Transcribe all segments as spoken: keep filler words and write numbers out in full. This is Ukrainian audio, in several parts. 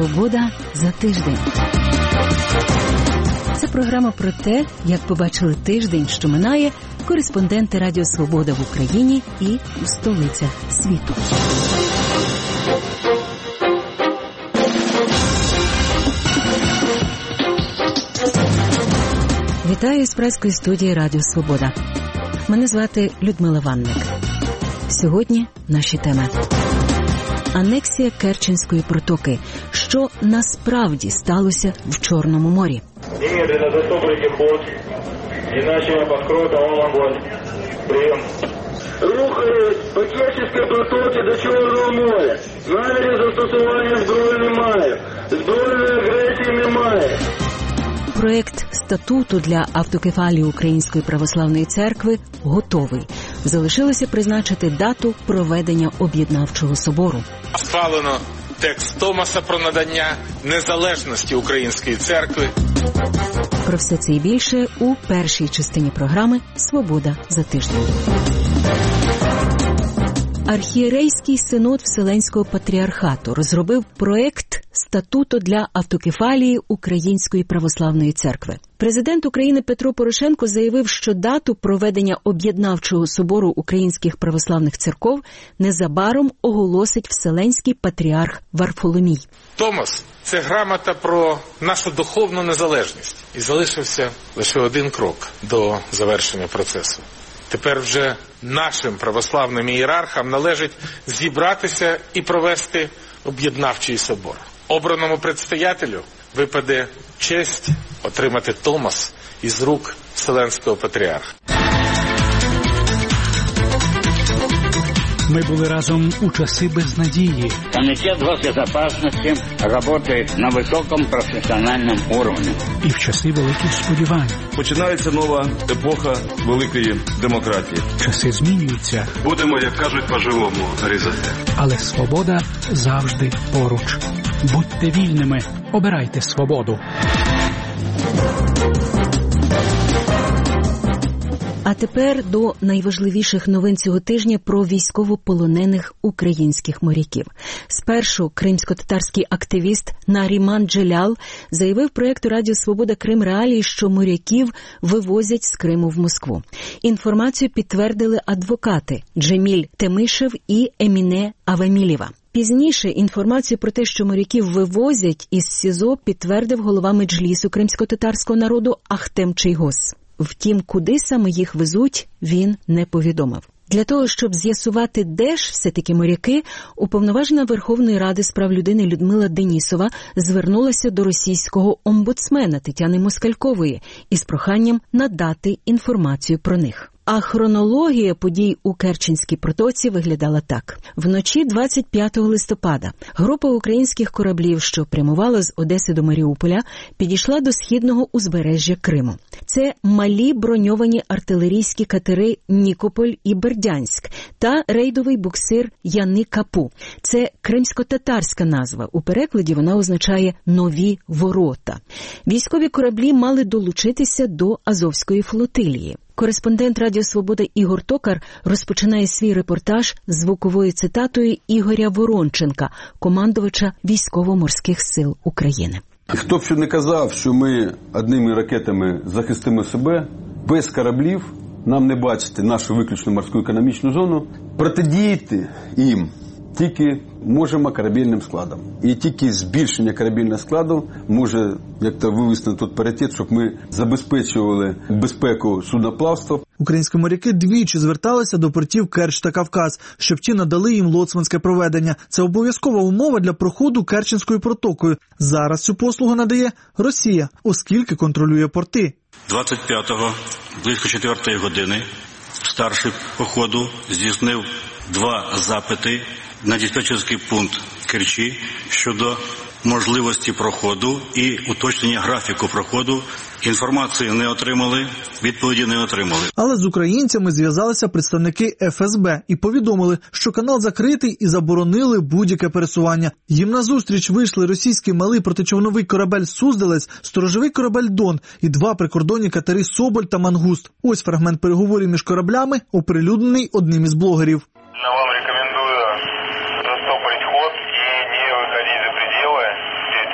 Свобода за тиждень. Це програма про те, як побачили тиждень, що минає, кореспонденти Радіо Свобода в Україні і у столицях світу. Вітаю з преської студії Радіо Свобода. Мене звати Людмила Ванник. Сьогодні наші теми. Анексія Керченської протоки. Що насправді сталося в Чорному морі? Немедленно застопорите ход, иначе я подкрою вам огонь. Прием. Рухаюсь по Керченській протоці до Чорного моря. Наміри застосування зброї немає. Збройної агресії немає. Проєкт статуту для автокефалії Української православної церкви готовий. Залишилося призначити дату проведення об'єднавчого собору. Схвалено текст Томаса про надання незалежності Української церкви. Про все це і більше у першій частині програми «Свобода за тиждень». Архієрейський синод Вселенського патріархату розробив проєкт статуту для автокефалії Української православної церкви. Президент України Петро Порошенко заявив, що дату проведення об'єднавчого собору українських православних церков незабаром оголосить Вселенський патріарх Варфоломій. Томас – це грамота про нашу духовну незалежність. І залишився лише один крок до завершення процесу. Тепер вже нашим православним ієрархам належить зібратися і провести об'єднавчий собор. Обраному предстоятелю випаде честь отримати Томас із рук Вселенського патріарха. Ми були разом у часи безнадії. Комітет госбезопасности работает на високому професіональному уровні. І в часи великих сподівань. Починається нова епоха великої демократії. Часи змінюються. Будемо, як кажуть, по-живому різати. Але свобода завжди поруч. Будьте вільними, обирайте свободу. А тепер до найважливіших новин цього тижня про військовополонених українських моряків. Спершу кримсько-татарський активіст Наріман Джелял заявив проєкту Радіо Свобода Крим Реалії, що моряків вивозять з Криму в Москву. Інформацію підтвердили адвокати Джеміль Темишев і Еміне Авамілєва. Пізніше інформацію про те, що моряків вивозять із СІЗО, підтвердив голова меджлісу кримсько-татарського народу Ахтем Чийгоз. Втім, куди саме їх везуть, він не повідомив. Для того, щоб з'ясувати, де ж все-таки моряки, уповноважена Верховної Ради з прав людини Людмила Денісова звернулася до російського омбудсмена Тетяни Москалькової із проханням надати інформацію про них. А хронологія подій у Керченській протоці виглядала так. Вночі двадцять п'ятого листопада група українських кораблів, що прямувала з Одеси до Маріуполя, підійшла до східного узбережжя Криму. Це малі броньовані артилерійські катери «Нікополь» і «Бердянськ» та рейдовий буксир «Яни-Капу». Це кримсько-татарська назва. У перекладі вона означає «нові ворота». Військові кораблі мали долучитися до Азовської флотилії. Кореспондент Радіо Свобода Ігор Токар розпочинає свій репортаж звуковою цитатою Ігоря Воронченка, командувача Військово-морських сил України. Хто б що не казав, що ми одними ракетами захистимо себе, без кораблів нам не бачити нашу виключну морську економічну зону, протидіяти їм тільки можемо корабельним складом. І тільки збільшення корабельного складу може як-то вивести на той паритет, щоб ми забезпечували безпеку судноплавства. Українські моряки двічі зверталися до портів Керч та Кавказ, щоб ті надали їм лоцманське проведення. Це обов'язкова умова для проходу Керченською протокою. Зараз цю послугу надає Росія, оскільки контролює порти. двадцять п'ятого, близько четвертої години, старший по ходу здійснив два запити на диспетчерський пункт Керчі щодо можливості проходу і уточнення графіку проходу. Інформації не отримали, відповіді не отримали. Але з українцями зв'язалися представники еф ес бе і повідомили, що канал закритий і заборонили будь-яке пересування. Їм назустріч вийшли російський малий протичовновий корабель «Суздалець», сторожовий корабель «Дон» і два прикордонні катери «Соболь» та «Мангуст». Ось фрагмент переговорів між кораблями, оприлюднений одним із блогерів. Я вам рекомендую застопорить ход и не выходить за пределы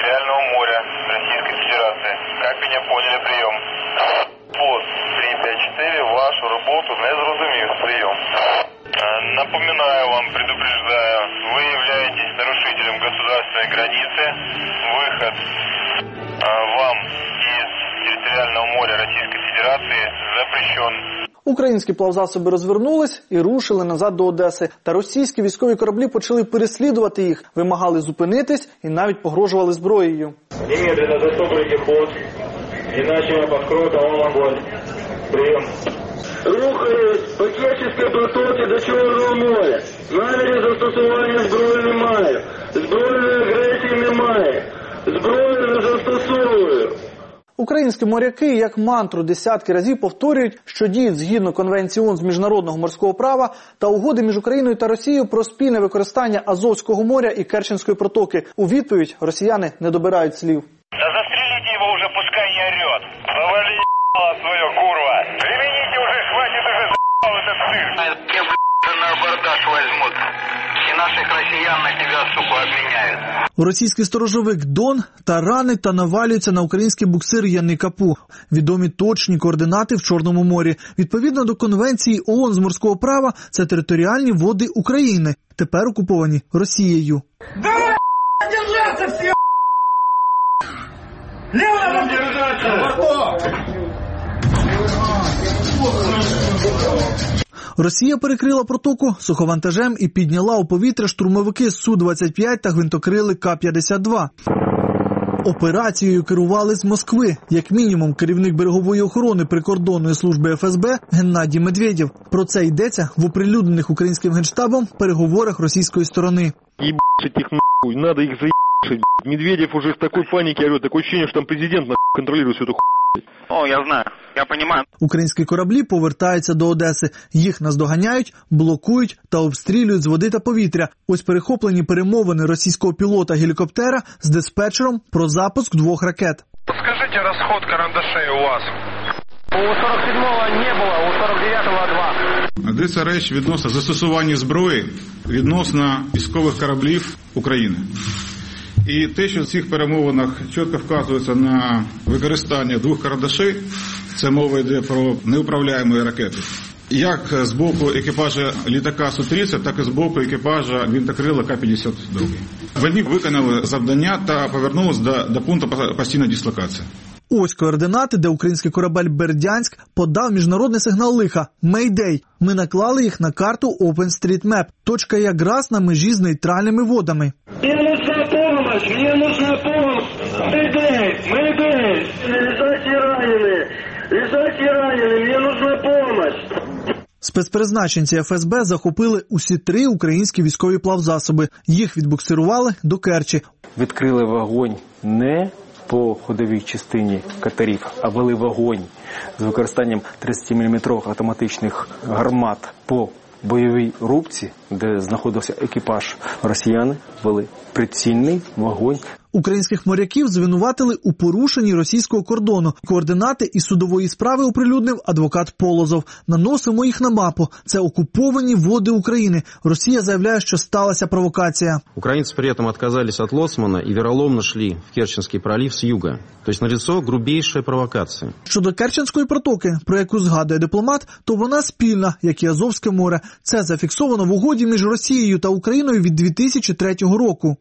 Напоминаю вам, предупреждаю, вы являетесь нарушителем государственной границы. Выход а, вам из территориального моря Российской Федерации запрещен. Українські плавзасоби розвернулись і рушили назад до Одеси. Та російські військові кораблі почали переслідувати їх, вимагали зупинитись і навіть погрожували зброєю. Немедленно застопорите ход, иначе я подкрою талон огонь. Прием. Рухаюсь по Керченській протоці до Чорного моря. Намірів застосування зброї немає. Збройної агресії немає. Зброю не застосовую. Українські моряки, як мантру, десятки разів повторюють, що діють згідно Конвенції ООН з міжнародного морського права та угоди між Україною та Росією про спільне використання Азовського моря і Керченської протоки. У відповідь росіяни не добирають слів. Да застрелите его уже, пускай не орет. Завали ебало свое, курва. Примените уже, хватит уже за***л этот цирк. Те, блядь, на абордаж возьмут. И наших россиян на тебя, сука, обменяют. Російський сторожовик Дон таранить та навалюється на український буксир Яникапу. Відомі точні координати в Чорному морі. Відповідно до Конвенції ООН з морського права, це територіальні води України, тепер окуповані Росією. Давай, держаться все! Лево держаться! Росія перекрила протоку суховантажем і підняла у повітря штурмовики Су двадцять п'ять та гвинтокрили Ка п'ятдесят два. Операцією керували з Москви, як мінімум керівник берегової охорони прикордонної служби Еф Ес Бе Геннадій Медведєв. Про це йдеться в оприлюднених українським генштабом переговорах російської сторони. Ебать их нахуй, надо их заебать. Медведев уже в такой панике орет, такое ощущение, что там президент нахуй контролирует всю эту хуйню. О, я знаю, я понимаю. Українські кораблі повертаються до Одеси. Їх наздоганяють, блокують та обстрілюють з води та повітря. Ось перехоплені перемовини російського пілота-гелікоптера з диспетчером про запуск двох ракет. Скажите, расход карандашей у вас? У сорок седьмого не було, у сорок дев'ятого два. Йдеться річ відносно застосування зброї відносно військових кораблів України. І те, що в цих перемовинах чітко вказується на використання двох карандашей, це мова йде про неуправляємі ракети. Як з боку екіпажа літака Су тридцять, так і з боку екіпажа гвинтокрила Ка п'ятдесят два. Вони виконали завдання та повернулись до, до пункту постійної дислокації. Ось координати, де український корабель «Бердянськ» подав міжнародний сигнал лиха «Мейдей». Ми наклали їх на карту OpenStreetMap. Точка якраз на межі з нейтральними водами. Мені нужна помощь, мені нужна помощь. Мейдей, Мейдей. Лежачі ранені, лежачі ранені, мені нужна помощь. Спецпризначенці Еф Ес Бе захопили усі три українські військові плавзасоби. Їх відбуксирували до Керчі. Відкрили вогонь не по ходовій частині катерів, а вели вогонь з використанням тридцятиміліметрових автоматичних гармат по бойовій рубці, де знаходився екіпаж. Росіяни вели прицільний вогонь. Українських моряків звинуватили у порушенні російського кордону. Координати і судової справи оприлюднив адвокат Полозов. Наносимо їх на мапу. Це окуповані води України. Росія заявляє, що сталася провокація. Українці при цьому відказались від лоцмана і віроломно йшли в Керченський пролив з юга. Тобто налицо грубіша провокація. Щодо Керченської протоки, про яку згадує дипломат, то вона спільна, як і Азовське море. Це зафіксовано в угоді між Росією та Україною від дві тисячі третього року.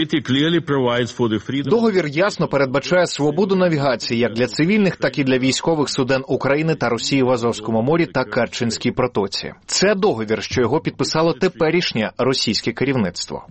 Договір ясно передбачає свободу навігації як для цивільних, так і для військових суден України та Росії в Азовському морі та Керченській протоці. Це договір, що його підписало теперішнє російське керівництво.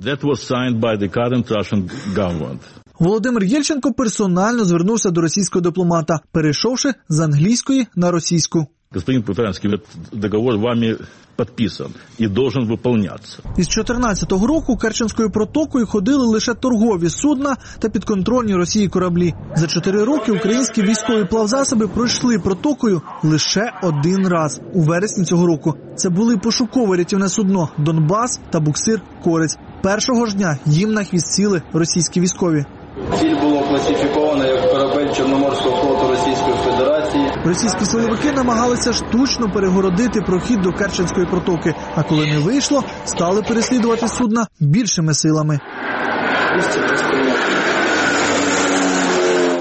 Володимир Єльченко персонально звернувся до російського дипломата, перейшовши з англійської на російську. Господин Путранский, договор вами підписан і должен виконуватися. Із чотирнадцятого року Керченською протокою ходили лише торгові судна та підконтрольні Росії кораблі. За чотири роки українські військові плавзасоби пройшли протокою лише один раз – у вересні цього року. Це були пошукове рятівне судно «Донбас» та буксир «Корець». Першого ж дня їм на хвіст сіли російські військові. Ціль було класифіковано як корабель Чорноморського флоту Російської Федерації. Російські силовики намагалися штучно перегородити прохід до Керченської протоки, а коли не вийшло, стали переслідувати судна більшими силами.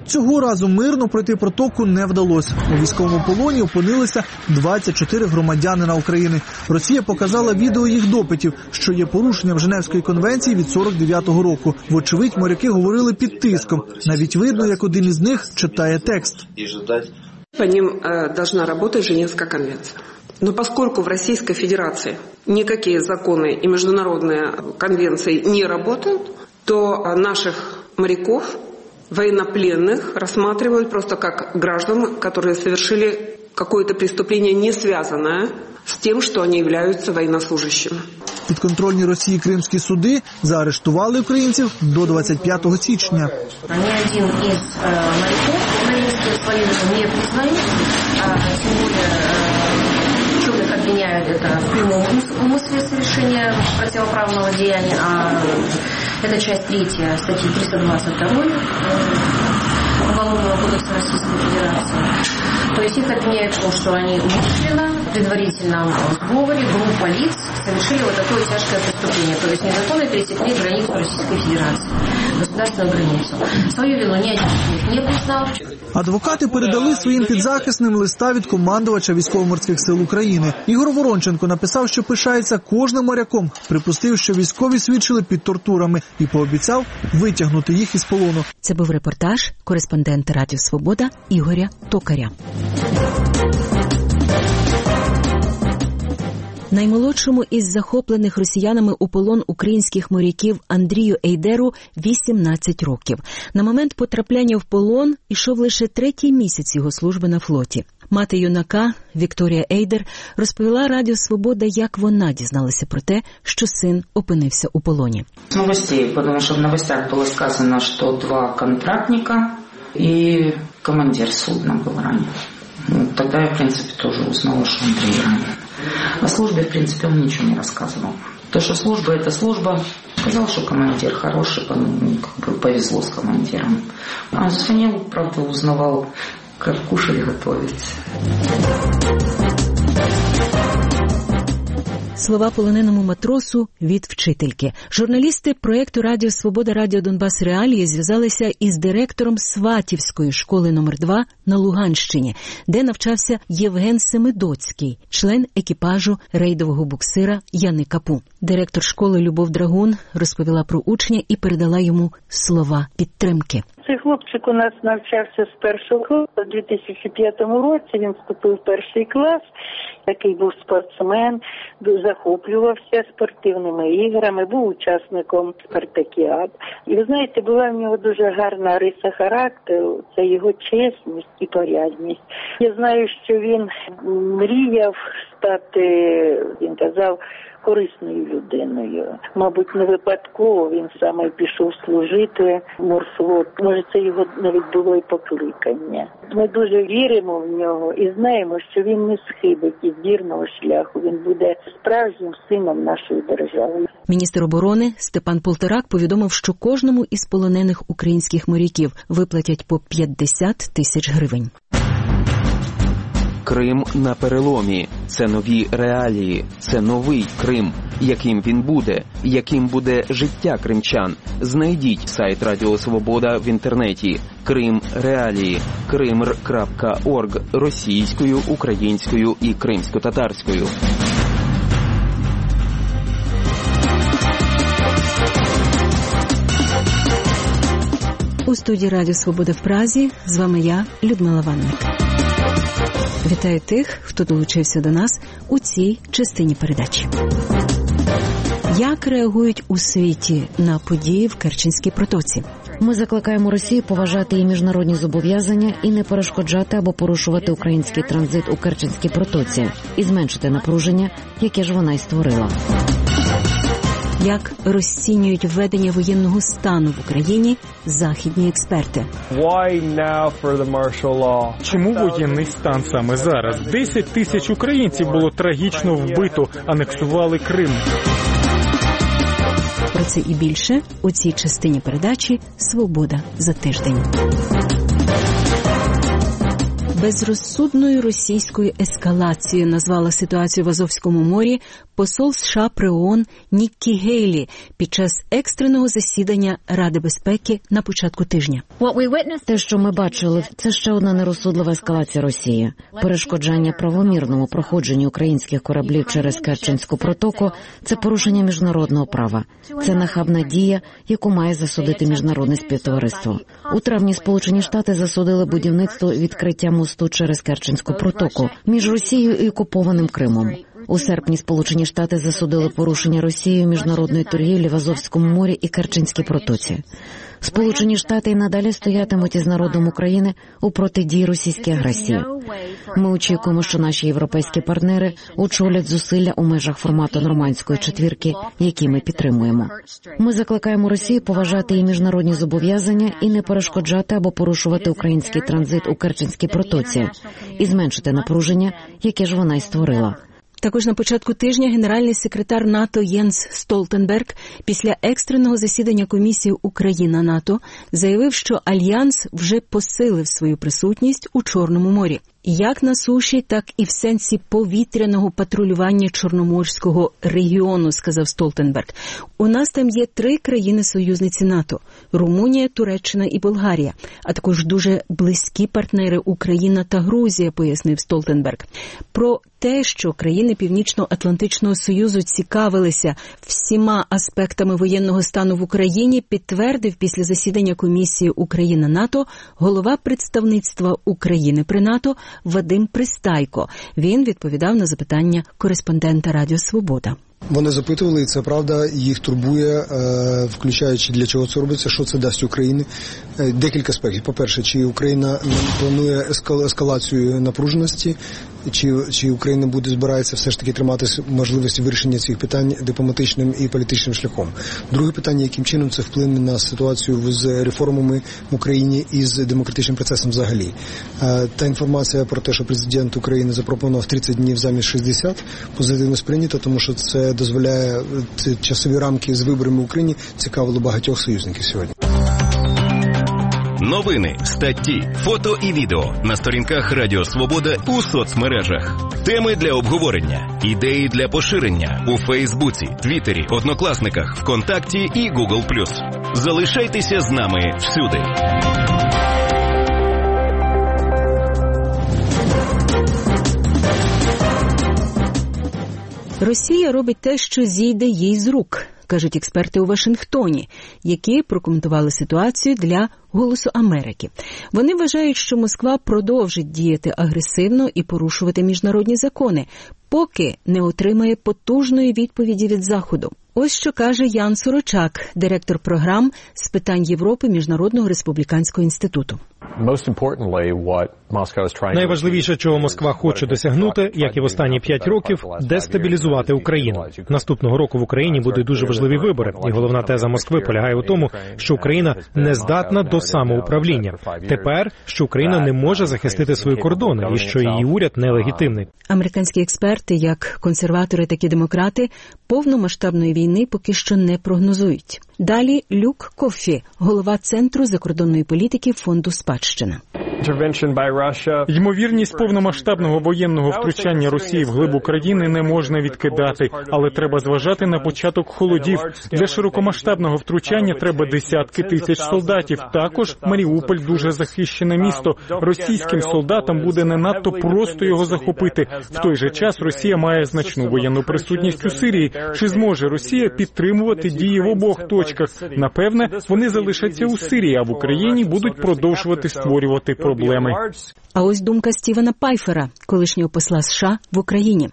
Цього разу мирно пройти протоку не вдалося. У військовому полоні опинилися двадцять чотири громадянина України. Росія показала відео їх допитів, що є порушенням Женевської конвенції від сорок дев'ятого року. Вочевидь, моряки говорили під тиском. Навіть видно, як один із них читає текст. По ним э, должна работать Женевская конвенция. Но поскольку в Российской Федерации никакие законы и международные конвенции не работают, то наших моряков, военнопленных, рассматривают просто как граждан, которые совершили какое-то преступление, не связанное с тем, что они являются военнослужащими. Підконтрольні Росії кримські суди заарештували українців до двадцять п'ятого січня. Ни один из э, моряков украинских военных не признают, а тем более э, в чем их обвиняют, это в прямом умысле совершения противоправного деяния, а это часть третья статьи триста двадцать два Уголовного кодекса Российской Федерации. То есть их обвиняют в том, что они умышленно, в предварительном сговоре, группа лиц совершили вот такое тяжкое преступление. То есть незаконно пересекли границу Российской Федерации, государственную границу. Свою вину ни один из них не признал. Адвокати передали своїм підзахисним листа від командувача Військово-морських сил України. Ігор Воронченко написав, що пишається кожним моряком, припустив, що військові свідчили під тортурами і пообіцяв витягнути їх із полону. Це був репортаж кореспондента Радіо Свобода Ігоря Токаря. Наймолодшому із захоплених росіянами у полон українських моряків Андрію Ейдеру вісімнадцять років. На момент потрапляння в полон ішов лише третій місяць його служби на флоті. Мати юнака Вікторія Ейдер розповіла Радіо Свобода, як вона дізналася про те, що син опинився у полоні. З новостей, тому що в новостях було сказано, що два контрактника і командир судна був ранен. Тогда я, в принципе, тоже узнала, что Андрей ранен. О службе, в принципе, он ничего не рассказывал. То, что служба – это служба. Сказал, что командир хороший, ну, как бы повезло с командиром. А звонил, правда, узнавал, как кушать готовить. Слова полоненому матросу від вчительки. Журналісти проєкту «Радіо Свобода, Радіо Донбас Реалії» зв'язалися із директором Сватівської школи номер два на Луганщині, де навчався Євген Семидоцький, член екіпажу рейдового буксира Яни Капу. Директор школи Любов Драгун розповіла про учня і передала йому слова підтримки. Цей хлопчик у нас навчався з першого класу. У дві тисячі п'ятому році він вступив в перший клас, такий був спортсмен, захоплювався спортивними іграми, був учасником спартакіад. І ви знаєте, була в нього дуже гарна риса характеру, це його чесність і порядність. Я знаю, що він мріяв стати, він казав, корисною людиною. Мабуть, не випадково він саме пішов служити в морфлот. Може, це його навіть було і покликання. Ми дуже віримо в нього і знаємо, що він не схибить із вірного шляху. Він буде справжнім сином нашої держави. Міністр оборони Степан Полторак повідомив, що кожному із полонених українських моряків виплатять по п'ятдесят тисяч гривень. Крим на переломі. Це нові реалії. Це новий Крим. Яким він буде? Яким буде життя кримчан? Знайдіть сайт Радіо Свобода в інтернеті. Крим реалії. кримр крапка орг російською, українською і кримсько-татарською. У студії Радіо Свобода в Празі з вами я, Людмила Ванник. Вітаю тих, хто долучився до нас у цій частині передачі. Як реагують у світі на події в Керченській протоці? Ми закликаємо Росію поважати її міжнародні зобов'язання і не перешкоджати або порушувати український транзит у Керченській протоці і зменшити напруження, яке ж вона й створила. Як розцінюють введення воєнного стану в Україні західні експерти? Чому воєнний стан саме зараз? Десять тисяч українців було трагічно вбито, анексували Крим. Про це і більше у цій частині передачі «Свобода за тиждень». Безрозсудною російською ескалацією назвала ситуацію в Азовському морі посол США при ООН Ніккі Гейлі під час екстреного засідання Ради безпеки на початку тижня. Те, що ми бачили, це ще одна нерозсудлива ескалація Росії. Перешкоджання правомірному проходженню українських кораблів через Керченську протоку – це порушення міжнародного права. Це нахабна дія, яку має засудити міжнародне співтовариство. У травні Сполучені Штати засудили будівництво відкриття мосту через Керченську протоку між Росією і окупованим Кримом. У серпні Сполучені Штати засудили порушення Росією міжнародної торгівлі в Азовському морі і Керченській протоці. Сполучені Штати й надалі стоятимуть із народом України у протидії російській агресії. Ми очікуємо, що наші європейські партнери очолять зусилля у межах формату нормандської четвірки, які ми підтримуємо. Ми закликаємо Росію поважати її міжнародні зобов'язання і не перешкоджати або порушувати український транзит у Керченській протоці і зменшити напруження, яке ж вона й створила. Також на початку тижня генеральний секретар НАТО Єнс Столтенберг після екстреного засідання комісії Україна-НАТО заявив, що Альянс вже посилив свою присутність у Чорному морі. Як на суші, так і в сенсі повітряного патрулювання Чорноморського регіону, сказав Столтенберг. У нас там є три країни-союзниці НАТО – Румунія, Туреччина і Болгарія, а також дуже близькі партнери Україна та Грузія, пояснив Столтенберг. Про те, що країни Північно-Атлантичного Союзу цікавилися всіма аспектами воєнного стану в Україні, підтвердив після засідання комісії Україна-НАТО голова представництва України при НАТО Вадим Пристайко. Він відповідав на запитання кореспондента Радіо Свобода. Вони запитували, і це правда, їх турбує, включаючи для чого це робиться, що це дасть Україні. Декілька аспектів. По-перше, чи Україна планує ескалацію напруженості, чи, чи Україна буде збирається все ж таки триматися можливості вирішення цих питань дипломатичним і політичним шляхом. Друге питання, яким чином це вплине на ситуацію з реформами в Україні і з демократичним процесом взагалі. Та інформація про те, що президент України запропонував тридцять днів замість шістдесят, позитивно сприйнята, тому що це дозволяє часові рамки з виборами в Україні цікавило багатьох союзників сьогодні. Новини, статті, фото і відео на сторінках Радіо Свобода у соцмережах. Теми для обговорення, ідеї для поширення у Фейсбуці, Твіттері, Однокласниках, ВКонтакті і Гугл плюс. Залишайтеся з нами всюди. Росія робить те, що зійде їй з рук, кажуть експерти у Вашингтоні, які прокоментували ситуацію для «Голосу Америки». Вони вважають, що Москва продовжить діяти агресивно і порушувати міжнародні закони, поки не отримає потужної відповіді від Заходу. Ось що каже Ян Сорочак, директор програм з питань Європи Міжнародного республіканського інституту. Найважливіше, чого Москва хоче досягнути, як і в останні п'ять років, дестабілізувати Україну. Наступного року в Україні будуть дуже важливі вибори, і головна теза Москви полягає у тому, що Україна не здатна до самоуправління. Тепер, що Україна не може захистити свої кордони, і що її уряд нелегітимний. Американські експерти, як консерватори, так і демократи, повномасштабної війни поки що не прогнозують. Далі Люк Коффі, голова Центру закордонної політики Фонду «Спадщина». Ймовірність повномасштабного воєнного втручання Росії в глиб України не можна відкидати, але треба зважати на початок холодів. Для широкомасштабного втручання треба десятки тисяч солдатів. Також Маріуполь дуже захищене місто. Російським солдатам буде не надто просто його захопити. В той же час Росія має значну воєнну присутність у Сирії. Чи зможе Росія підтримувати дії в обох точках? Напевне, вони залишаться у Сирії, а в Україні будуть продовжувати створювати проблеми. А ось думка Стівена Пайфера, колишнього посла США в Україні.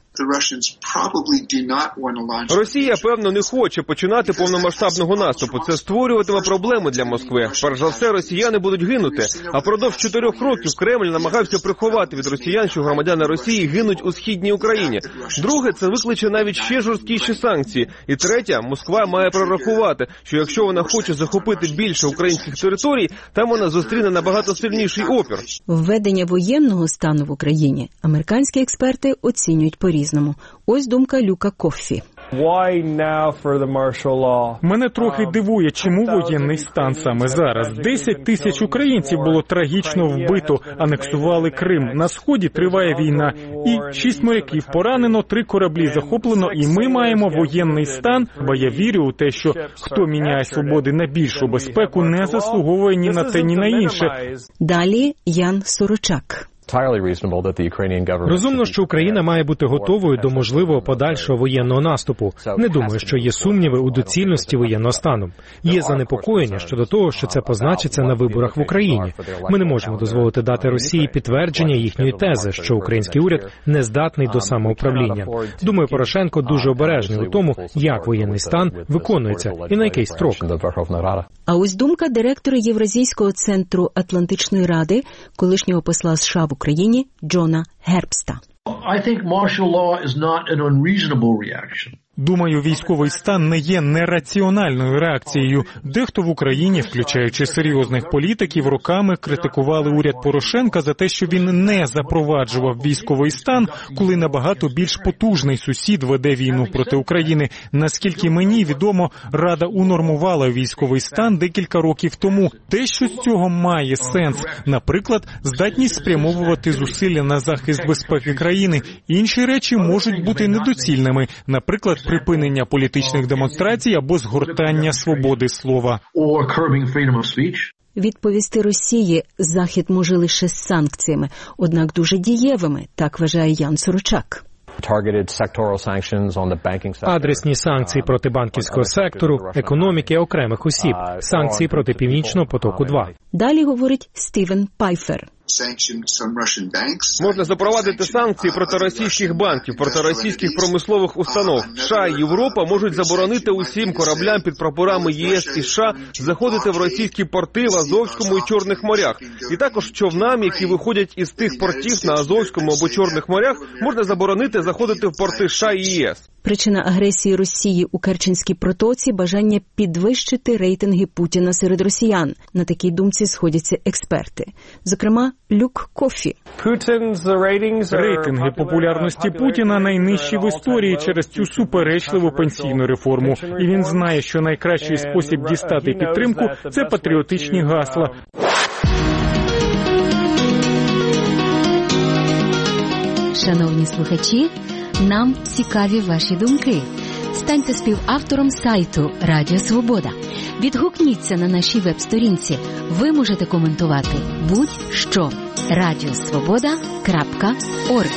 Росія, певно, не хоче починати повномасштабного наступу. Це створюватиме проблеми для Москви. Перш за все, росіяни будуть гинути. А впродовж чотирьох років Кремль намагався приховати від росіян, що громадяни Росії гинуть у східній Україні. Друге, це викличе навіть ще жорсткіші санкції. І третє, Москва має прорахувати, що якщо вона хоче захопити більше українських територій, там вона зустріне набагато сильніший опір. Введення воєнного стану в Україні американські експерти оцінюють по-різному. Ось думка Люка Коффі. Мене трохи дивує, чому воєнний стан саме зараз. Десять тисяч українців було трагічно вбито, анексували Крим. На Сході триває війна. І шість моряків поранено, три кораблі захоплено, і ми маємо воєнний стан. Бо я вірю у те, що хто міняє свободи на більшу безпеку, не заслуговує ні на те, ні на інше. Далі Ян Сорочак. Розумно, що Україна має бути готовою до можливого подальшого воєнного наступу. Не думаю, що є сумніви у доцільності воєнного стану. Є занепокоєння щодо того, що це позначиться на виборах в Україні. Ми не можемо дозволити дати Росії підтвердження їхньої тези, що український уряд не здатний до самоуправління. Думаю, Порошенко дуже обережний у тому, як воєнний стан виконується і на який строк. А ось думка директора Євразійського центру Атлантичної ради, колишнього посла США в Україні Джона Гербста. Думаю, військовий стан не є нераціональною реакцією. Дехто в Україні, включаючи серйозних політиків, роками критикували уряд Порошенка за те, що він не запроваджував військовий стан, коли набагато більш потужний сусід веде війну проти України. Наскільки мені відомо, Рада унормувала військовий стан декілька років тому. Те, що з цього має сенс, наприклад, здатність спрямовувати зусилля на захист безпеки країни. Інші речі можуть бути недоцільними, наприклад, припинення політичних демонстрацій або згортання свободи слова. Відповісти Росії Захід може лише з санкціями, однак дуже дієвими, так вважає Ян Сорочак. Адресні санкції проти банківського сектору, економіки окремих осіб, санкції проти Північного потоку-два. Далі говорить Стівен Пайфер. Можна запровадити санкції проти російських банків, проти російських промислових установ. США і Європа можуть заборонити усім кораблям під прапорами ЄС і США заходити в російські порти в Азовському і Чорних морях. І також човнам, які виходять із тих портів на Азовському або Чорних морях, можна заборонити заходити в порти США і ЄС. Причина агресії Росії у Керченській протоці – бажання підвищити рейтинги Путіна серед росіян. На такій думці сходяться експерти. Зокрема, Люк Кофі. Рейтинги популярності Путіна найнижчі в історії через цю суперечливу пенсійну реформу. І він знає, що найкращий спосіб дістати підтримку – це патріотичні гасла. Шановні слухачі, нам цікаві ваші думки. Станьте співавтором сайту Радіо Свобода. Відгукніться на нашій веб-сторінці. Ви можете коментувати будь-що. радіосвобода крапка орг.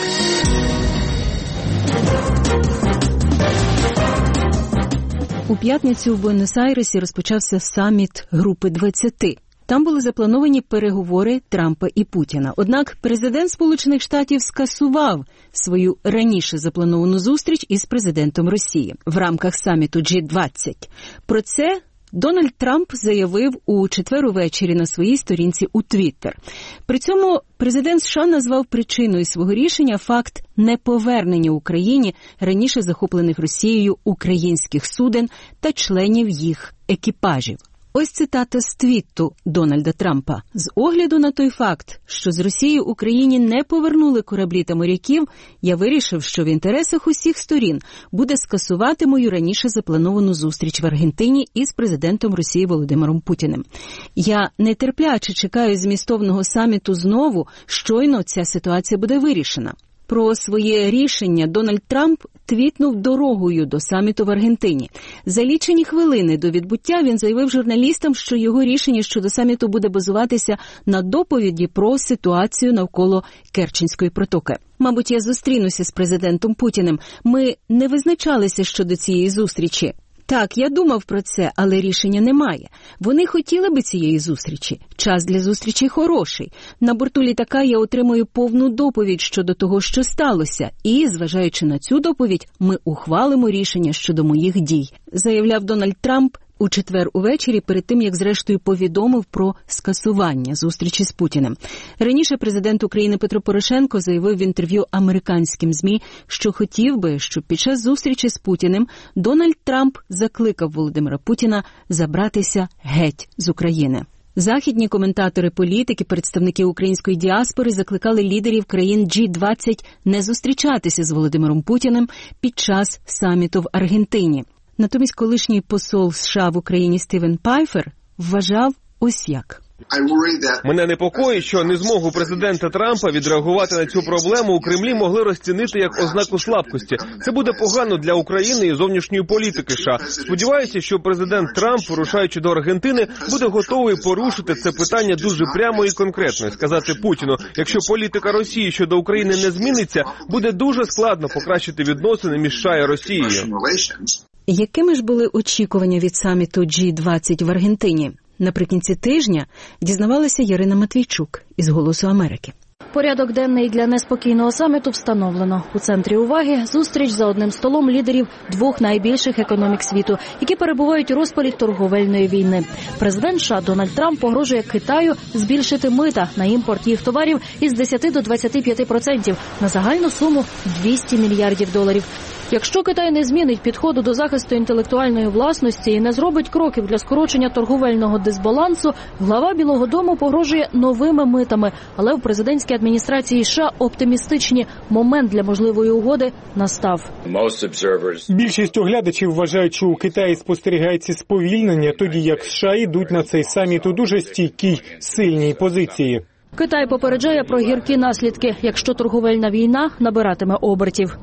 У п'ятницю в Буенос-Айресі розпочався саміт Групи двадцяти. Там були заплановані переговори Трампа і Путіна. Однак президент Сполучених Штатів скасував свою раніше заплановану зустріч із президентом Росії в рамках саміту джі двадцять. Про це Дональд Трамп заявив у четвер увечері на своїй сторінці у Твіттер. При цьому президент США назвав причиною свого рішення факт неповернення Україні раніше захоплених Росією українських суден та членів їх екіпажів. Ось цитата з твітту Дональда Трампа. «З огляду на той факт, що з Росії Україні не повернули кораблі та моряків, я вирішив, що в інтересах усіх сторін буде скасувати мою раніше заплановану зустріч в Аргентині із президентом Росії Володимиром Путіним. Я нетерпляче чекаю змістовного саміту знову, щойно ця ситуація буде вирішена». Про своє рішення Дональд Трамп твітнув дорогою до саміту в Аргентині. За лічені хвилини до відбуття він заявив журналістам, що його рішення щодо саміту буде базуватися на доповіді про ситуацію навколо Керченської протоки. «Мабуть, я зустрінуся з президентом Путіним. Ми не визначалися щодо цієї зустрічі. Так, я думав про це, але рішення немає. Вони хотіли би цієї зустрічі. Час для зустрічі хороший. На борту літака я отримую повну доповідь щодо того, що сталося. І, зважаючи на цю доповідь, ми ухвалимо рішення щодо моїх дій», заявляв Дональд Трамп у четвер увечері, перед тим, як зрештою повідомив про скасування зустрічі з Путіним. Раніше президент України Петро Порошенко заявив в інтерв'ю американським ЗМІ, що хотів би, щоб під час зустрічі з Путіним Дональд Трамп закликав Володимира Путіна забратися геть з України. Західні коментатори, політики, представники української діаспори закликали лідерів країн джі двадцять не зустрічатися з Володимиром Путіним під час саміту в Аргентині. Натомість колишній посол США в Україні Стівен Пайфер вважав ось як. Мене непокоїть, що незмогу президента Трампа відреагувати на цю проблему у Кремлі могли розцінити як ознаку слабкості. Це буде погано для України і зовнішньої політики США. Сподіваюся, що президент Трамп, вирушаючи до Аргентини, буде готовий порушити це питання дуже прямо і конкретно. І сказати Путіну, якщо політика Росії щодо України не зміниться, буде дуже складно покращити відносини між США і Росією. Якими ж були очікування від саміту джі двадцять в Аргентині? Наприкінці тижня дізнавалася Ярина Матвійчук із «Голосу Америки». Порядок денний для неспокійного саміту встановлено. У центрі уваги – зустріч за одним столом лідерів двох найбільших економік світу, які перебувають у розпалі торговельної війни. Президент США Дональд Трамп погрожує Китаю збільшити мита на імпорт їх товарів із десяти до двадцяти п'яти відсотків на загальну суму двісті мільярдів доларів. Якщо Китай не змінить підходу до захисту інтелектуальної власності і не зробить кроків для скорочення торговельного дисбалансу, глава Білого дому погрожує новими митами. Але в президентській адміністрації США оптимістичні. Момент для можливої угоди настав. Більшість оглядачів вважають, що у Китаї спостерігається сповільнення, тоді як США йдуть на цей саміт у дуже стійкій, сильній позиції. Китай попереджає про гіркі наслідки, якщо торговельна війна набиратиме обертів.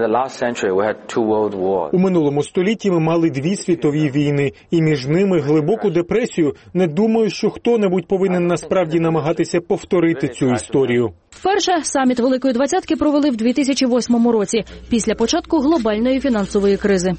У минулому столітті ми мали дві світові війни, і між ними глибоку депресію. Не думаю, що хто-небудь повинен насправді намагатися повторити цю історію. Вперше саміт Великої Двадцятки провели в дві тисячі восьмому році, після початку глобальної фінансової кризи.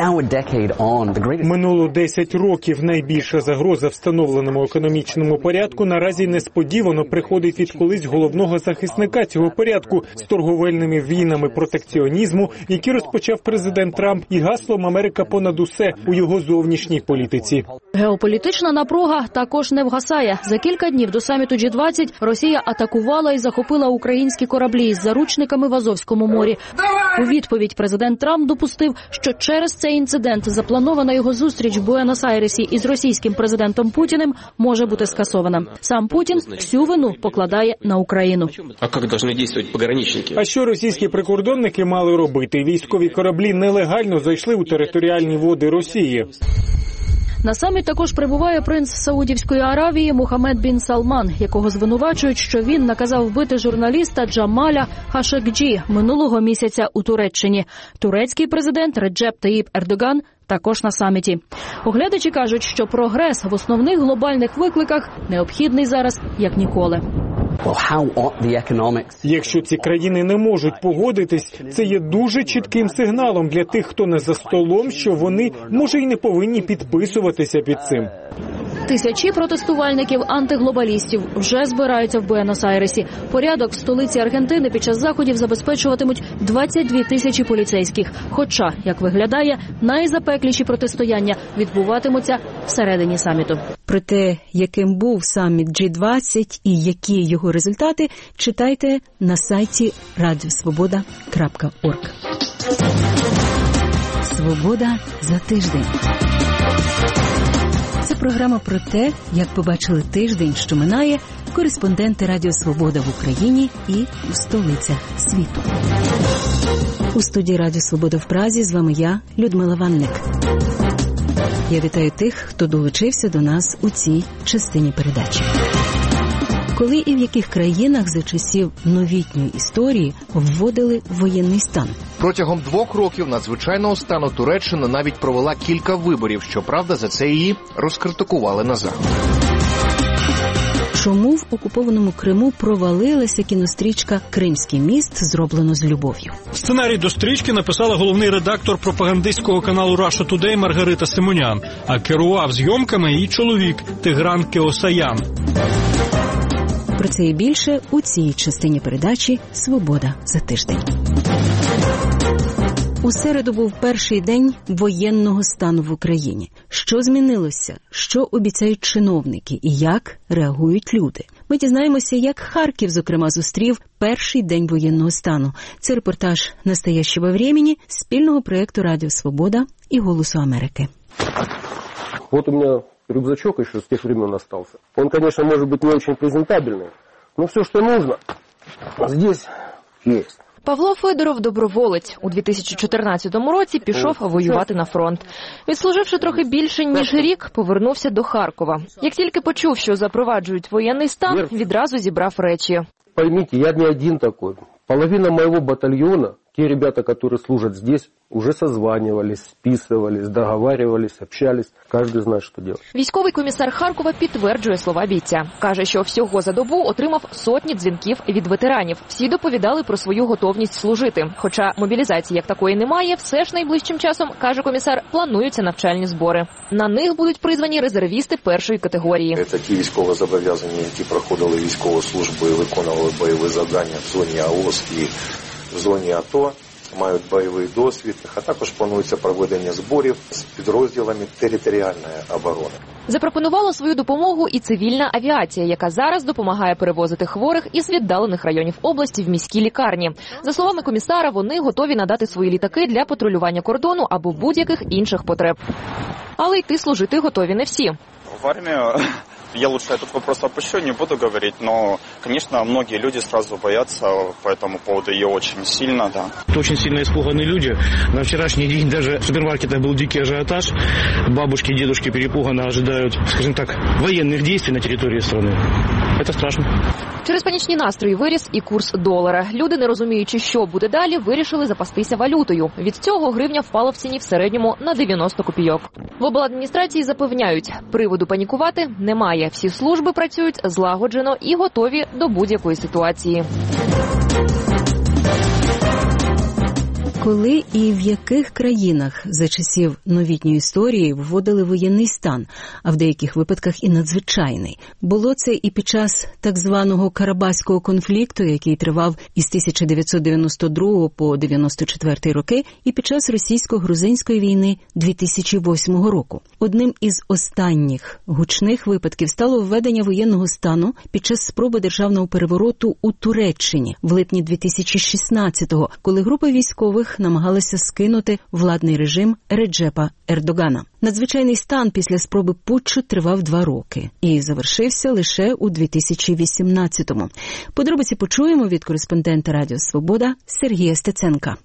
Минуло десять років. Найбільша загроза встановленому економічному порядку наразі несподівано приходить від колись головного захисника цього порядку з торговельними війнами протекціонізму, які розпочав президент Трамп, і гаслом «Америка понад усе» у його зовнішній політиці. Геополітична напруга також не вгасає. За кілька днів до саміту джі двадцять Росія атакувала і захопила українські кораблі із заручниками в Азовському морі. У відповідь президент Трамп допустив, що через цей інцидент запланована його зустріч в Буенос-Айресі із російським президентом Путіним може бути скасована. Сам Путін всю вину покладає на Україну. А як повинні діяти пограничники? А що російські прикордонники мали робити? Військові кораблі нелегально зайшли у територіальні води Росії. На саміт також прибуває принц Саудівської Аравії Мухаммед бін Салман, якого звинувачують, що він наказав вбити журналіста Джамаля Хашекджі минулого місяця у Туреччині. Турецький президент Реджеп Таїп Ердоган також на саміті. Оглядачі кажуть, що прогрес в основних глобальних викликах необхідний зараз як ніколи. Якщо ці країни не можуть погодитись, це є дуже чітким сигналом для тих, хто не за столом, що вони, може, й не повинні підписуватися під цим. Тисячі протестувальників антиглобалістів вже збираються в Буенос-Айресі. Порядок в столиці Аргентини під час заходів забезпечуватимуть двадцять дві тисячі поліцейських. Хоча, як виглядає, найзапекліші протистояння відбуватимуться всередині саміту. Про те, яким був саміт джі двадцять і які його результати, читайте на сайті радіо свобода крапка орг. Свобода за тиждень. Це програма про те, як побачили тиждень, що минає, кореспонденти Радіо Свобода в Україні і у столицях світу. У студії Радіо Свобода в Празі з вами я, Людмила Ванник. Я вітаю тих, хто долучився до нас у цій частині передачі. Коли і в яких країнах за часів новітньої історії вводили воєнний стан? Протягом двох років надзвичайного стану Туреччина навіть провела кілька виборів. Щоправда, за це її розкритикували на Заході. Чому в окупованому Криму провалилася кінострічка «Кримський міст. Зроблено з любов'ю»? Сценарій до стрічки написала головний редактор пропагандистського каналу Russia Today Маргарита Симонян, а керував зйомками її чоловік Тигран Кеосаян. Про це і більше у цій частині передачі «Свобода за тиждень». У середу був перший день воєнного стану в Україні. Що змінилося? Що обіцяють чиновники? І як реагують люди? Ми дізнаємося, як Харків, зокрема, зустрів перший день воєнного стану. Це репортаж «Настоящего времени» спільного проєкту «Радіо Свобода» і «Голосу Америки». Вот у меня рюкзачок еще с тех времен остался. Он, конечно, может быть не очень презентабельный, но все, что нужно, здесь есть. Павло Федоров – доброволець. У дві тисячі чотирнадцятому році пішов воювати на фронт. Відслуживши трохи більше, ніж рік, повернувся до Харкова. Як тільки почув, що запроваджують воєнний стан, відразу зібрав речі. Поймите, я не один такой. Половина моего батальона, те ребята, которые служат здесь, уже созванивались, списывались, договаривались, общались. Каждый знает, что делать. Військовий комісар Харкова підтверджує слова бійця. Каже, що всього за добу отримав сотні дзвінків від ветеранів. Всі доповідали про свою готовність служити. Хоча мобілізації як такої немає, все ж найближчим часом, каже комісар, плануються навчальні збори. На них будуть призвані резервісти першої категорії. Це ті військовозобов'язані, які проходили військову службу і виконували бойові завдання в зоні АОС і в зоні АТО. Мають бойовий досвід, а також планується проведення зборів з підрозділами територіальної оборони. Запропонувала свою допомогу і цивільна авіація, яка зараз допомагає перевозити хворих із віддалених районів області в міські лікарні. За словами комісара, вони готові надати свої літаки для патрулювання кордону або будь-яких інших потреб. Але йти служити готові не всі. В армію... Я лучше этот вопрос опущу, не буду говорить, но, конечно, многие люди сразу боятся по этому поводу ее очень сильно, да. Очень сильно испуганные люди. На вчерашний день даже в супермаркетах был дикий ажиотаж. Бабушки и дедушки перепуганно ожидают, скажем так, военных действий на территории страны. Это страшно. Через панічні настрої виріс і курс долара. Люди, не розуміючи, що буде далі, вирішили запастися валютою. Від цього гривня впала в ціні в середньому на дев'яносто копійок. В обладміністрації запевняють, приводу панікувати немає. Всі служби працюють злагоджено і готові до будь-якої ситуації. Коли і в яких країнах за часів новітньої історії вводили воєнний стан, а в деяких випадках і надзвичайний? Було це і під час так званого Карабаського конфлікту, який тривав із тисяча дев'ятсот дев'яносто другого по дев'яносто четвертий роки, і під час російсько-грузинської війни дві тисячі восьмого року. Одним із останніх гучних випадків стало введення воєнного стану під час спроби державного перевороту у Туреччині в липні дві тисячі шістнадцятого, коли група військових намагалася скинути владний режим Реджепа Ердогана. Надзвичайний стан після спроби путчу тривав два роки і завершився лише у дві тисячі вісімнадцятому. Подробиці почуємо від кореспондента Радіо Свобода Сергія Стеценка.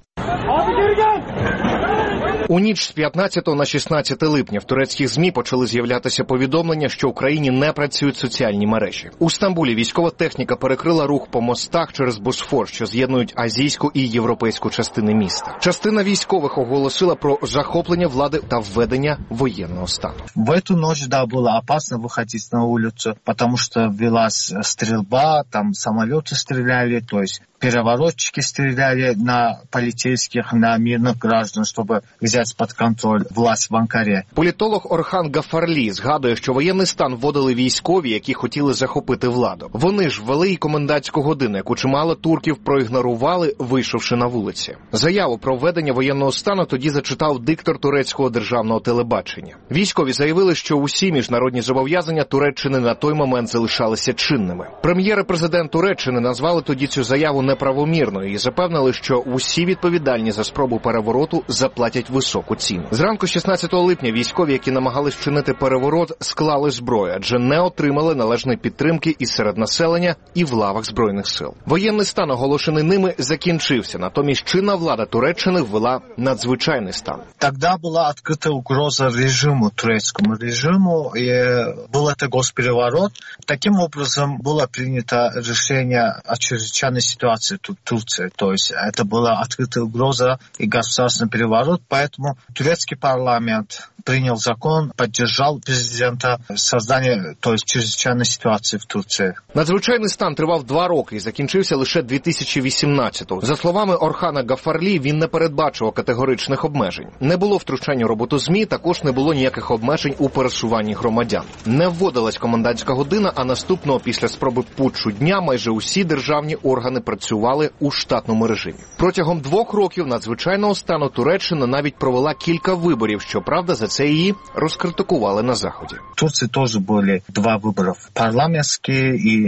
У ніч з п'ятнадцятого на шістнадцяте липня в турецьких ЗМІ почали з'являтися повідомлення, що в Україні не працюють соціальні мережі. У Стамбулі військова техніка перекрила рух по мостах через Босфор, що з'єднують азійську і європейську частини міста. Частина військових оголосила про захоплення влади та введення воєнного стану. В эту ночь, да, было опасно выходить на улицу, потому что велась стрельба, там самолеты стреляли, то есть переворотчики стреляли на полицейских, на мирных граждан, чтобы взять під контроль власть в Анкарі. Політолог Орхан Гафарлі згадує, що воєнний стан вводили військові, які хотіли захопити владу. Вони ж ввели і комендантську годину, яку чимало турків проігнорували, вийшовши на вулиці. Заяву про введення воєнного стану тоді зачитав диктор турецького державного телебачення. Військові заявили, що усі міжнародні зобов'язання Туреччини на той момент залишалися чинними. Прем'єр і президент Туреччини назвали тоді цю заяву неправомірною і запевнили, що усі відповідальні за спробу перевороту заплатять високу ціну. Зранку шістнадцятого липня військові, які намагались вчинити переворот, склали зброю, адже не отримали належної підтримки і серед населення, і в лавах Збройних сил. Воєнний стан, оголошений ними, закінчився. Натомість чинна влада Туреччини ввела надзвичайний стан. Тоді була відкрита угроза режиму, турецькому режиму, і був це госпереворот. Таким образом було прийнято рішення о чрезвичайной ситуации в Турции. То есть это была открытая угроза и государственный переворот, поэтому турецкий парламент принял закон, поддержал президента создание, то есть чрезвичайной ситуации в Турции. Надзвичайний стан тривав два роки і закінчився лише дві тисячі вісімнадцятого. За словами Орхана Гафарлі, він не передбачував категоричних обмежень. Не було втручання в роботу ЗМІ, також не було ніяких обмежень у пересуванні громадян. Не вводилась комендантська година, а наступного після спроби путчу дня майже усі державні органи працювали у штатному режимі. Протягом двох років надзвичайного стану Туреччина навіть провела кілька виборів, щоправда, за це її розкритикували на Заході. В Турции тоже были два выбора – парламентские и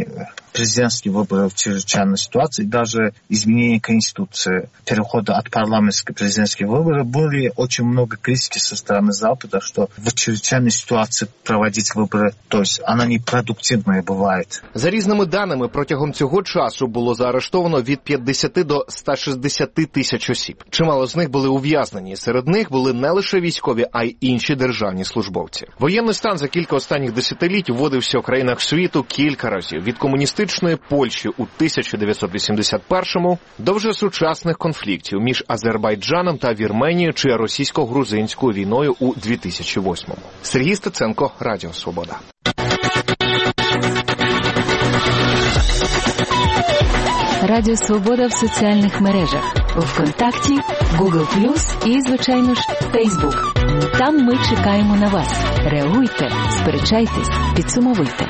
президентские выборы в чрезвычайной ситуации, даже изменение Конституции, перехода от парламентских к президентских выборов, были очень много критики со стороны Запада, что в чрезвычайной ситуации проводить выборы, то есть она непродуктивная бывает. За різними даними, протягом цього часу було заарештовано від п'ятдесят до ста шістдесят тисяч осіб. Чимало з них були ув'язнені. Серед них були не лише військові, а й інші державні службовці. Воєнний стан за кілька останніх десятиліть вводився в країнах світу кілька разів. Від комуністичної Польщі у тисяча дев'ятсот вісімдесят першому до вже сучасних конфліктів між Азербайджаном та Вірменією чи російсько-грузинською війною у дві тисячі восьмому. Сергій Стеценко, Радіо Свобода. Радіо Свобода в соціальних мережах. ВКонтакті, Google плюс і, звичайно ж, Фейсбук. Там ми чекаємо на вас. Реагуйте, сперечайтесь, підсумовуйте.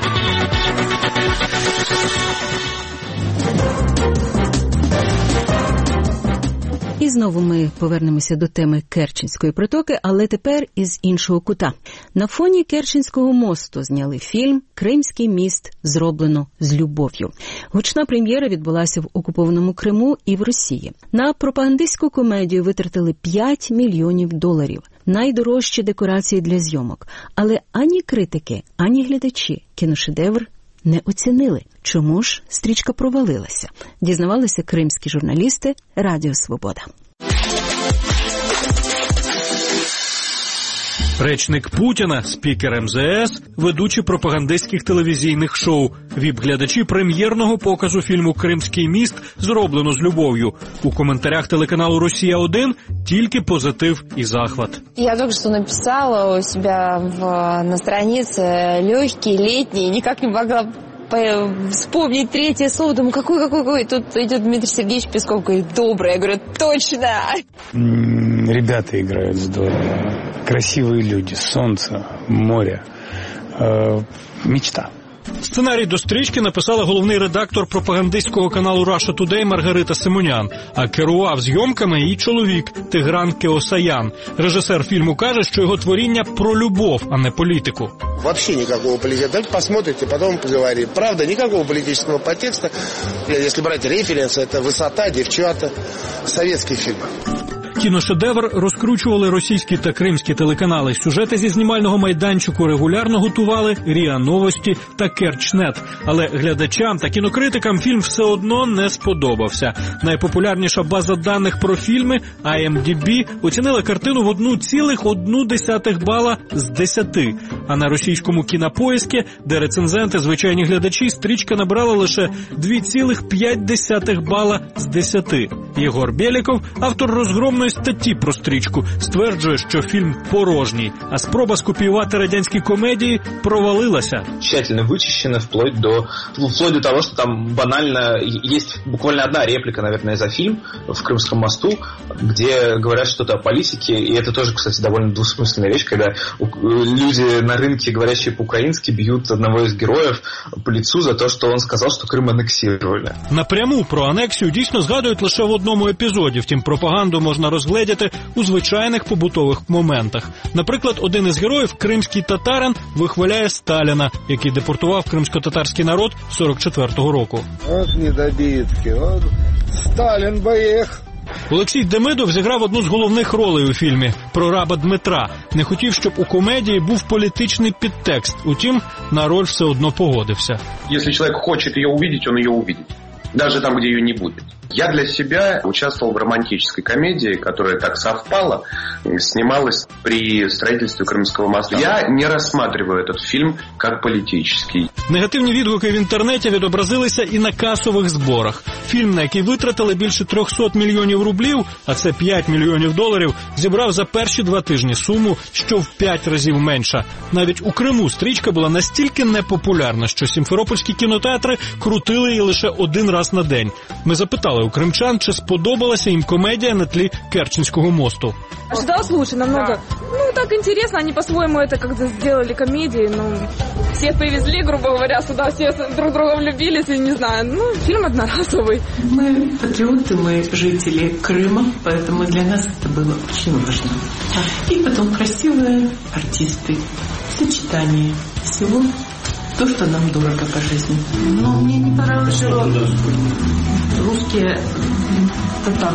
І знову ми повернемося до теми Керченської протоки, але тепер із іншого кута. На фоні Керченського мосту зняли фільм «Кримський міст. Зроблено з любов'ю». Гучна прем'єра відбулася в окупованому Криму і в Росії. На пропагандистську комедію витратили п'ять мільйонів доларів. Найдорожчі декорації для зйомок. Але ані критики, ані глядачі кіношедевр не оцінили. Чому ж стрічка провалилася? Дізнавалися кримські журналісти Радіо Свобода. Речник Путіна, спікер ем зе ес, ведучі пропагандистських телевізійних шоу, віп-глядачі прем'єрного показу фільму «Кримський міст. Зроблено з любов'ю». У коментарях телеканалу «Росія один» тільки позитив і захват. Я только что написала у себя в, на странице «Легкий, летний», никак не могла вспомнить третье слово, думаю, какой, какой, какой. Тут идет Дмитрий Сергеевич Песков, говорит, добрый. Я говорю, точно. Ребята играют здорово. Красивые люди, солнце, море. Э, мечта. Сценарій до стрічки написала головний редактор пропагандистського каналу Russia Today Маргарита Симонян, а керував зйомками її чоловік Тигран Кеосаян. Режисер фільму каже, що його творіння про любов, а не політику. Вообще никакого политики. Давайте посмотрите, потом поговорим. Правда, никакого политического подтекста. Если брать референсы, это «Высота», «Девчата», советский фильм. Кіношедевр розкручували російські та кримські телеканали. Сюжети зі знімального майданчику регулярно готували РІА Новості та Керчнет. Але глядачам та кінокритикам фільм все одно не сподобався. Найпопулярніша база даних про фільми ай ем ді бі оцінила картину в один цілих одна десята бала з десяти. А на російському Кінопоїскі, де рецензенти, звичайні глядачі, стрічка набрала лише два цілих п'ять десятих бала з десяти. Єгор Бєліков, автор розгромної статті про стрічку, стверджує, що фільм порожній, а спроба скопіювати радянські комедії провалилася. Тщательно вычищено вплоть до, вплоть до того, что там банально есть буквально одна реплика, наверное, за фильм в Крымском мосту, где говорят что-то о политике, и это тоже, кстати, довольно двусмысленная вещь, когда люди на рынке, говорящие по-украински, бьют одного из героев по лицу за то, что он сказал, что Крым аннексировали. Напряму про анексію дійсно згадують лише в одному епізоді, втім пропаганду можна розгледіти у звичайних побутових моментах. Наприклад, один із героїв, кримський татарин, вихваляє Сталіна, який депортував кримсько-татарський народ сорок четвертого року. От недобитки, от Сталін боєх. Олексій Демидов зіграв одну з головних ролей у фільмі про раба Дмитра. Не хотів, щоб у комедії був політичний підтекст. Утім, на роль все одно погодився. Якщо чоловік хоче її побачити, він її побачить. Даже там, где ее не будет. Я для себя участвовал в романтической комедии, которая так совпала, снималась при строительстве Крымского моста. Я не рассматриваю этот фильм как политический. Негативні відгуки в інтернеті відобразилися і на касових зборах. Фільм, на який витратили більше триста мільйонів рублів, а це п'ять мільйонів доларів, зібрав за перші два тижні суму, що в п'ять разів менша. Навіть у Криму стрічка була настільки непопулярна, що сімферопольські кінотеатри крутили її лише один раз на день. Ми запитали у кримчан, чи сподобалася їм комедія на тлі Керченського мосту. Ожидалось лучше намного. Ну, так интересно, они по-своему это как-то сделали комедии, ну, всех привезли, грубо говоря, сюда все друг друга влюбились, и не знаю, ну, фильм одноразовый. Мы патриоты, мы жители Крыма, поэтому для нас это было очень важно. И потом красивые артисты, сочетание всего то, что нам дорого по жизни. Но мне не понравилось, что русские татар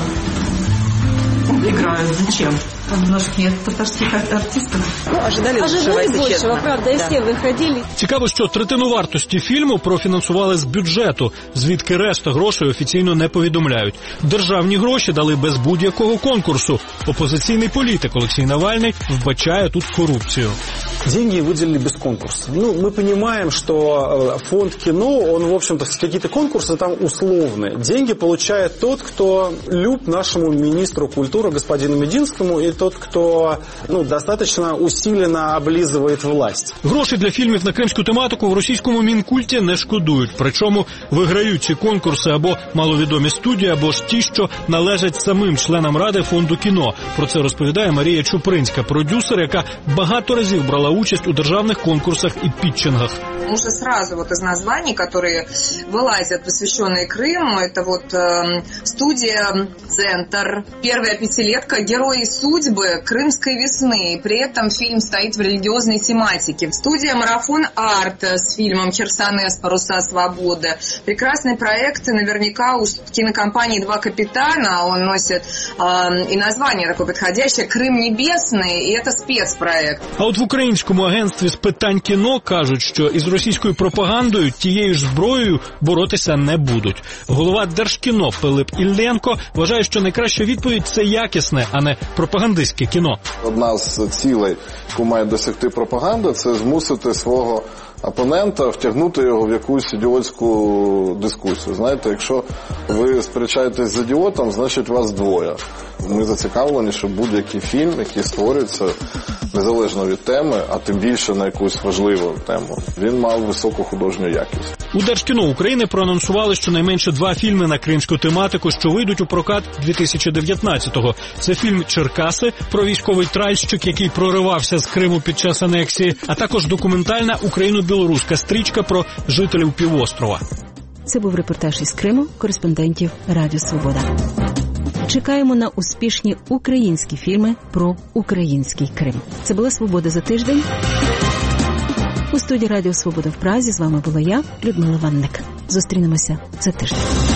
играют. Зачем? Там у нас нет татарских артистов. Ну, ожидали, ожидали большего, правда, и все виходили. Цікаво, що третину вартості фільму профінансували з бюджету, звідки решта грошей офіційно не повідомляють. Державні гроші дали без будь-якого конкурсу. Опозиційний політик Олексій Навальний вбачає тут корупцію. Деньги выделили без конкурса. Ну, мы понимаем, что фонд кино, он, в общем-то, какие-то конкурсы там условные. Деньги получает тот, кто люб нашему министру культуры, господину Мединскому, и тот, кто, ну, достаточно усиленно облизывает власть. Гроші для фільмів на кримську тематику в російському Мінкульті не шкодують. Причому виграють ці конкурси або маловідомі студії, або ж ті, що належать самим членам Ради фонду кіно. Про це розповідає Марія Чупринська, продюсер, яка багато разів брала участь у державних конкурсах і питчингах. Уже сразу вот из названий, которые вылазят, посвященные Крыму, это вот э, студия «Центр», первая пятилетка «Герои судьбы Крымской весны». И при этом фильм стоит в религиозной тематике. Студия «Марафон Арт» с фильмом «Херсонес. Паруса свободы». Прекрасный проект, наверняка у кинокомпании «Два капитана». Он носит э, и название такое подходящее «Крым небесный», и это спецпроект. А от в Українському агентстві з питань кіно кажуть, що із російською пропагандою тією ж зброєю боротися не будуть. Голова Держкіно Пилип Ілленко вважає, що найкраща відповідь – це якісне, а не пропагандистське кіно. Одна з цілей, яку має досягти пропаганда, це змусити свого опонента втягнути його в якусь ідіотську дискусію. Знаєте, якщо ви сперечаєтесь з ідіотом, значить вас двоє. Ми зацікавлені, що будь-який фільм, який створюється незалежно від теми, а тим більше на якусь важливу тему, він мав високу художню якість. У Держкіно України проанонсували щонайменше два фільми на кримську тематику, що вийдуть у прокат дві тисячі дев'ятнадцятого. Це фільм «Черкаси» про військовий тральщик, який проривався з Криму під час анексії, а також документальна україно-білоруська стрічка про жителів півострова. Це був репортаж із Криму кореспондентів Радіо Свобода. Чекаємо на успішні українські фільми про український Крим. Це була «Свобода за тиждень». У студії Радіо Свобода в Празі з вами була я, Людмила Ванник. Зустрінемося за тиждень.